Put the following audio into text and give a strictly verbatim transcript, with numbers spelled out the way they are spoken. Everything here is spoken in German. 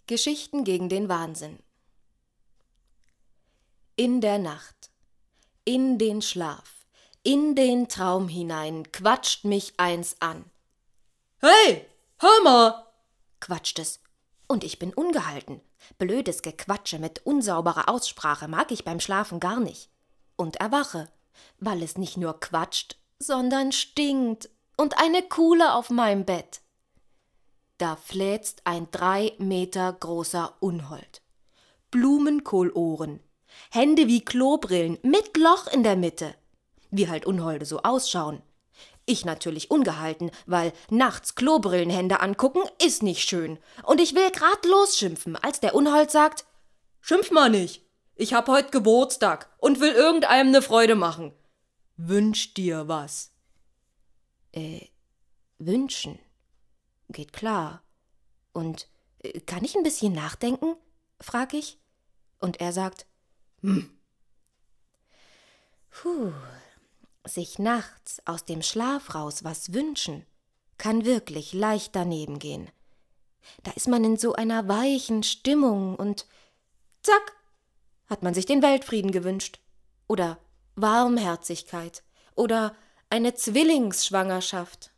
Geschichten gegen den Wahnsinn. In der Nacht, in den Schlaf, in den Traum hinein quatscht mich eins an. »Hey, hör mal«, quatscht es. Und ich bin ungehalten. Blödes Gequatsche mit unsauberer Aussprache mag ich beim Schlafen gar nicht. Und erwache, weil es nicht nur quatscht, sondern stinkt und eine Kuhle auf meinem Bett. Da fläzt ein drei Meter großer Unhold. Blumenkohlohren, Hände wie Klobrillen mit Loch in der Mitte. Wie halt Unholde so ausschauen. Ich natürlich ungehalten, weil nachts Klobrillenhände angucken ist nicht schön. Und ich will grad losschimpfen, als der Unhold sagt: »Schimpf mal nicht. Ich hab heut Geburtstag und will irgendeinem ne Freude machen. Wünsch dir was.« Äh, wünschen? Geht klar. Und äh, kann ich ein bisschen nachdenken? Frag ich. Und er sagt: Hm. Puh. Sich nachts aus dem Schlaf raus was wünschen, kann wirklich leicht daneben gehen. Da ist man in so einer weichen Stimmung und zack, hat man sich den Weltfrieden gewünscht. Oder Warmherzigkeit. Oder eine Zwillingsschwangerschaft.